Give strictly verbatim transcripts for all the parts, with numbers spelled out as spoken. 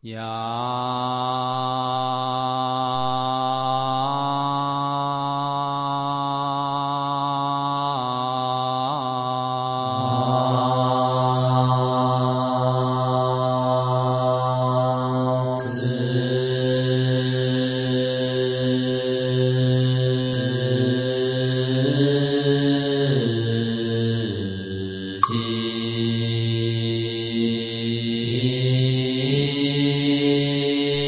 呀。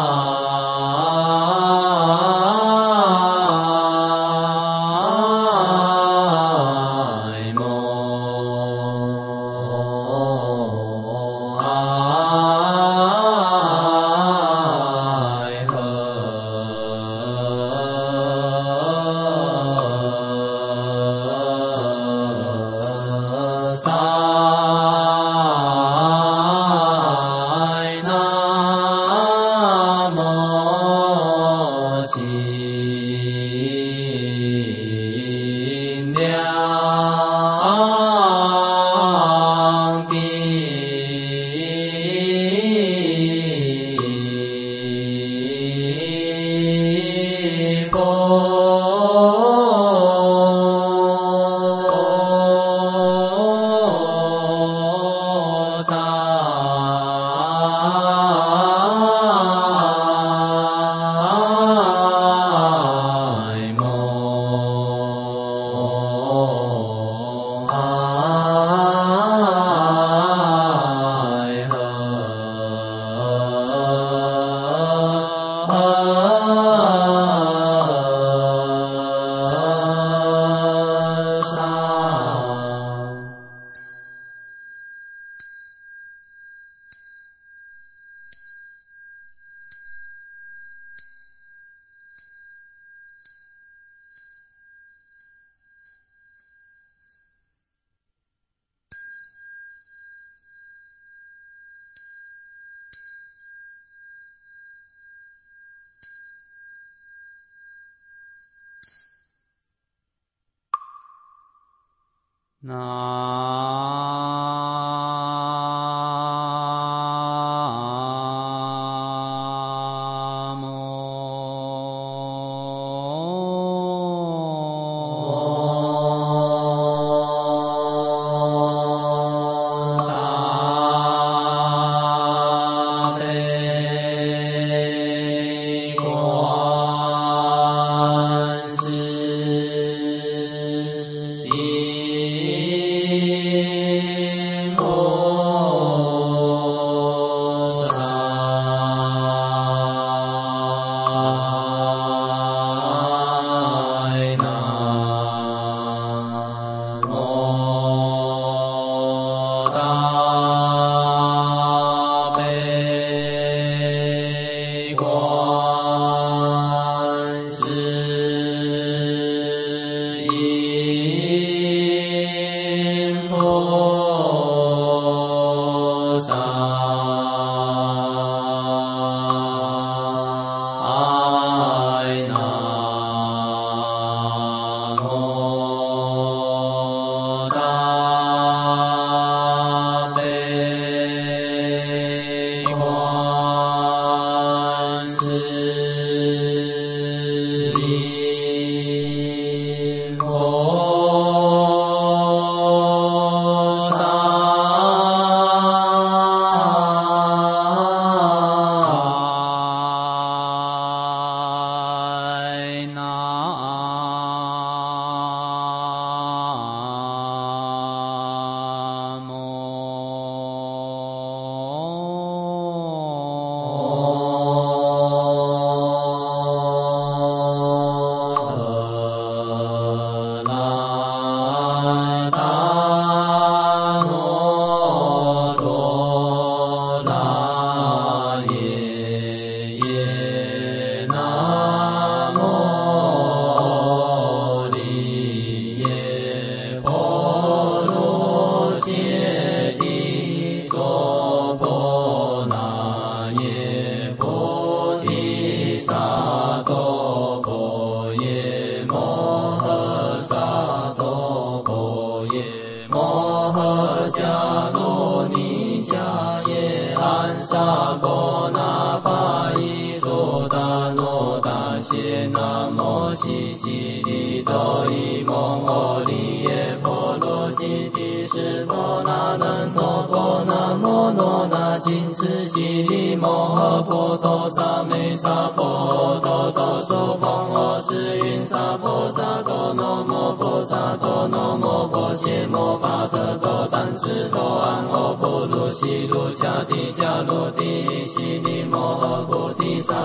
西卢迦帝迦卢帝悉尼摩诃菩提萨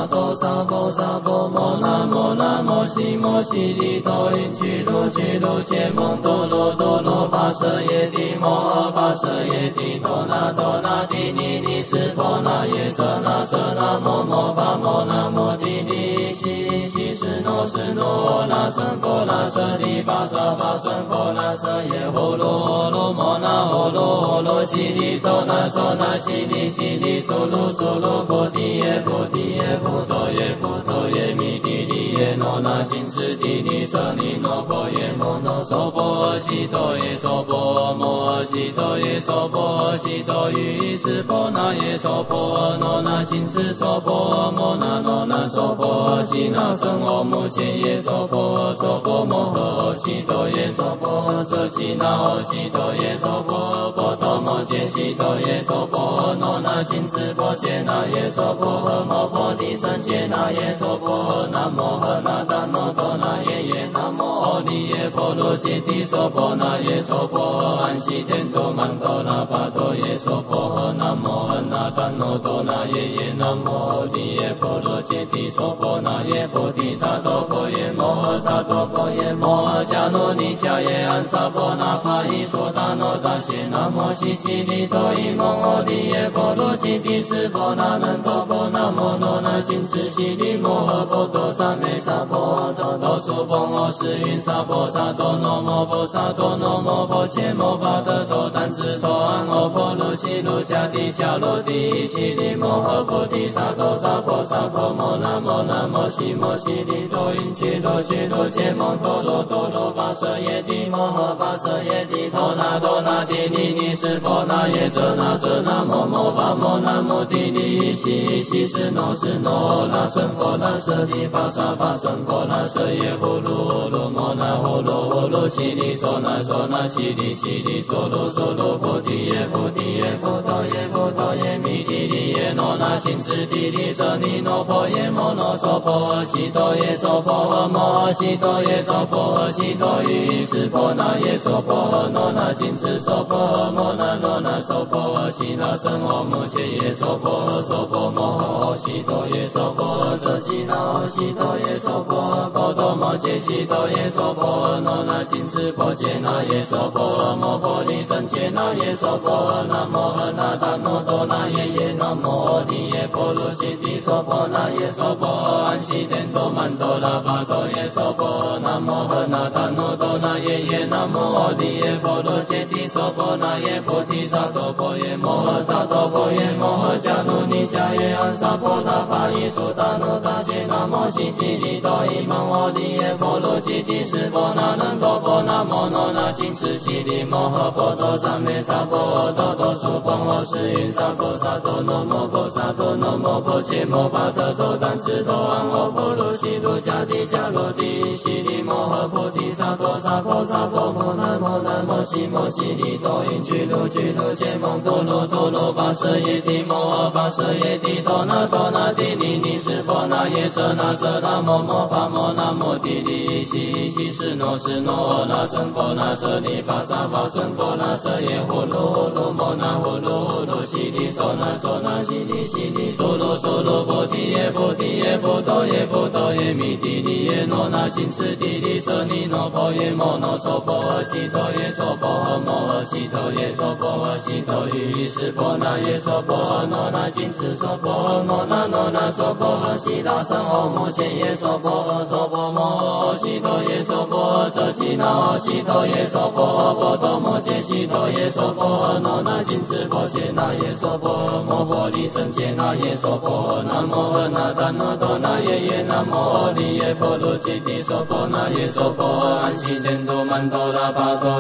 萨多萨婆萨婆摩那摩那摩西摩西利多因居卢居卢揭蒙多罗多罗巴舍耶帝摩诃巴舍耶帝多那多那帝尼尼斯婆那耶遮那遮那摩摩巴摩那摩帝尼西西斯诺斯诺那僧婆那舍利巴扎巴僧婆那舍耶呼噜呼噜摩那呼噜呼噜悉利娑那娑那悉利悉利娑噜娑噜菩提耶菩提耶菩陀耶菩陀耶弥帝利耶诺那金持帝利舍利诺婆耶摩诺娑婆悉多耶娑婆摩悉多耶娑婆悉多于斯婆那耶娑婆诺那金持娑婆摩那诺那娑婆悉那僧ô目犍耶娑婆娑婆摩诃悉多耶娑婆遮吉那悉多耶娑婆波多摩揭悉多耶娑婆诺那金持波揭那耶娑婆摩婆提僧揭那耶娑婆南无诃那达摩多那耶耶南无阿利耶婆罗揭谛娑婆那耶娑婆安悉天多曼多那巴多耶娑婆南无诃那达摩多那耶耶南无阿利耶婆罗揭谛娑婆那耶菩提萨埵婆耶摩诃萨埵婆耶摩诃迦诺尼迦耶安萨婆那巴依娑达诺达谢那摩悉吉利多伊蒙阿利耶婆罗揭谛斯婆那能多婆那摩罗那金持悉利摩诃婆多萨美萨婆多多苏婆诃世云萨婆萨多诺摩婆萨多诺摩婆伽摩巴得多但智多安阿婆罗悉卢迦帝迦罗帝悉利摩诃菩提萨埵萨婆萨婆摩那摩那摩悉摩悉利多因居罗居罗揭蒙多罗多罗巴舍耶帝摩诃巴舍耶帝多那多那帝尼尼斯婆那耶遮那遮那摩摩巴摩那摩帝尼悉悉斯诺斯诺那僧婆那舍利巴沙巴僧婆那舍耶呼噜呼噜摩那呼噜呼噜悉利娑那娑那悉利悉利娑噜娑噜菩提耶菩提耶菩陀耶菩陀耶弥帝利耶诺那金持帝利舍利诺婆耶摩诺娑婆悉多耶娑婆摩悉多耶娑婆悉多于斯婆那耶娑婆诺那金持娑婆摩那诺那娑婆悉那僧ô目犍耶娑婆娑婆摩诃悉多耶娑婆遮吉那悉多耶娑婆波多摩揭悉多耶娑婆诺那金持波揭那耶娑婆摩婆提僧揭那耶娑婆南无诃那达摩多那耶耶南无阿利耶婆罗揭谛娑婆那耶娑婆安悉天多曼多拉巴多耶娑婆南无诃那达摩多那耶耶南无阿利耶婆罗揭谛娑婆那耶菩提萨埵婆耶摩诃萨埵婆耶摩诃迦努尼迦耶安萨婆那巴依娑达诺达谢那摩悉吉利多伊蒙阿利耶婆罗揭谛斯婆那能多婆那摩诺那金持悉利摩诃婆多萨美萨婆多多苏婆诃世云萨婆萨多诺摩婆萨多诺摩婆伽摩巴得多但智多安阿婆罗悉卢迦帝迦罗帝悉利摩诃菩提萨埵萨婆萨婆摩那摩那摩悉摩悉利多因居卢居卢揭蒙多罗多罗巴舍耶帝摩诃巴舍耶帝多那多那帝利尼斯婆那耶遮那遮那摩摩巴摩那摩帝利悉悉斯诺斯诺那僧婆那舍利巴沙巴僧婆那舍耶呼噜呼噜摩那呼噜呼噜悉利娑那娑那悉利悉利娑噜娑噜菩提耶菩提耶菩陀耶菩陀耶弥帝利耶诺那金持帝利舍利诺婆耶摩诺娑婆悉多耶娑婆摩诃悉多耶娑婆悉多于斯婆那耶娑婆诺那金持娑婆摩那诺那娑婆悉那僧ô目犍耶娑婆娑婆摩诃悉多耶娑婆遮吉那悉多耶娑婆波多摩揭悉多耶娑婆诺那金持波揭那耶娑婆摩婆提僧揭那耶娑婆南无诃那达摩多那耶耶南无阿利耶婆罗揭谛娑婆那耶娑婆安悉天多曼多拉巴多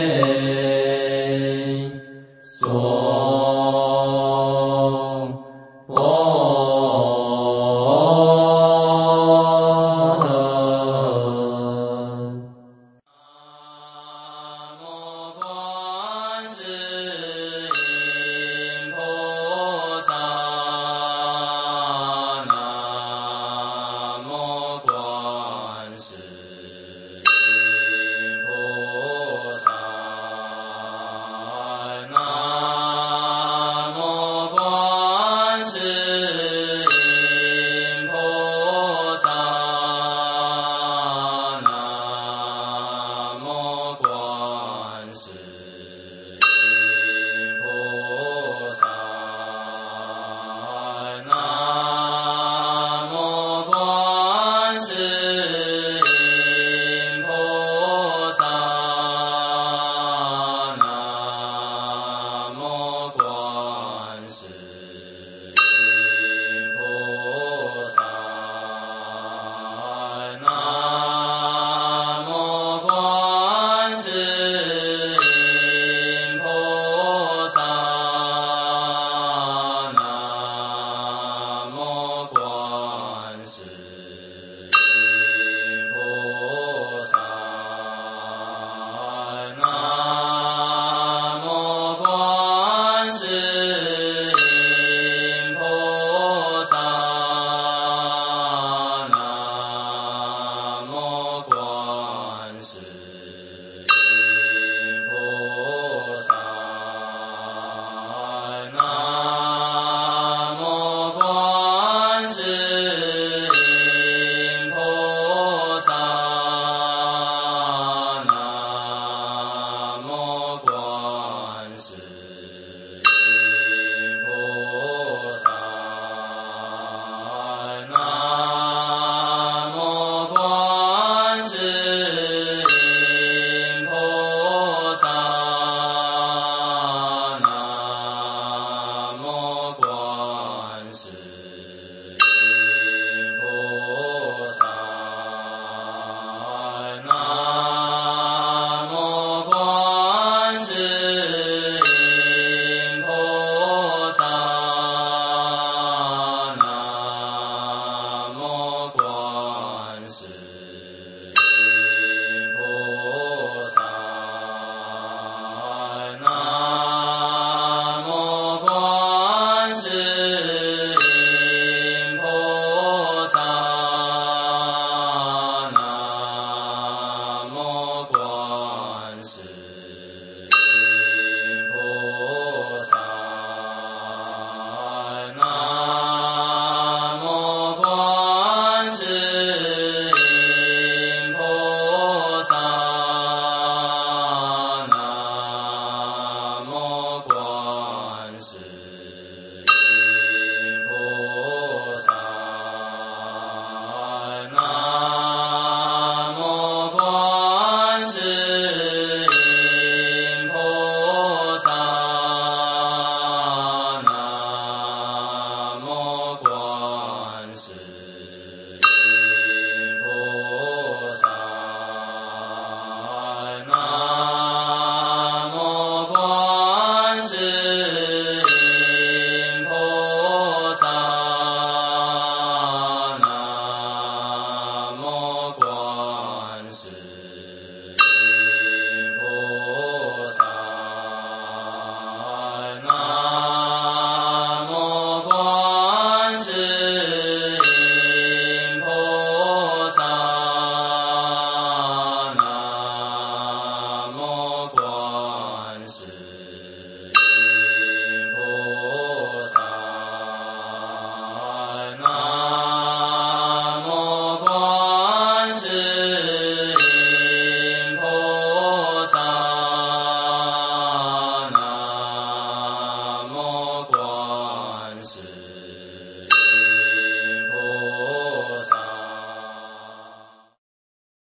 耶娑婆是